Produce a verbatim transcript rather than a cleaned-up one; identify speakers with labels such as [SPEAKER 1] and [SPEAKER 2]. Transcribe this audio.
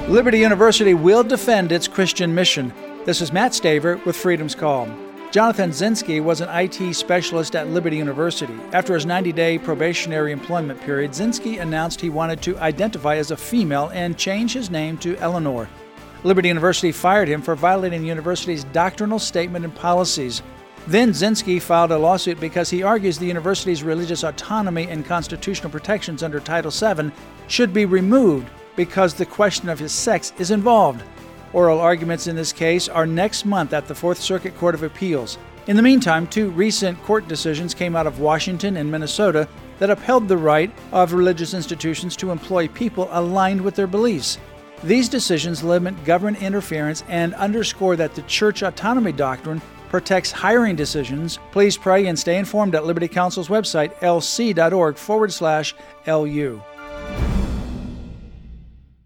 [SPEAKER 1] Liberty University will defend its Christian mission. This is Matt Staver with Freedom's Call. Jonathan Zinski was an I T specialist at Liberty University. After his ninety-day probationary employment period, Zinski announced he wanted to identify as a female and change his name to Eleanor. Liberty University fired him for violating the university's doctrinal statement and policies. Then Zinski filed a lawsuit because he argues the university's religious autonomy and constitutional protections under Title seven should be removed because the question of his sex is involved. Oral arguments in this case are next month at the Fourth Circuit Court of Appeals. In the meantime, two recent court decisions came out of Washington and Minnesota that upheld the right of religious institutions to employ people aligned with their beliefs. These decisions limit government interference and underscore that the church autonomy doctrine protects hiring decisions. Please pray and stay informed at Liberty Counsel's website, lc.org forward slash LU.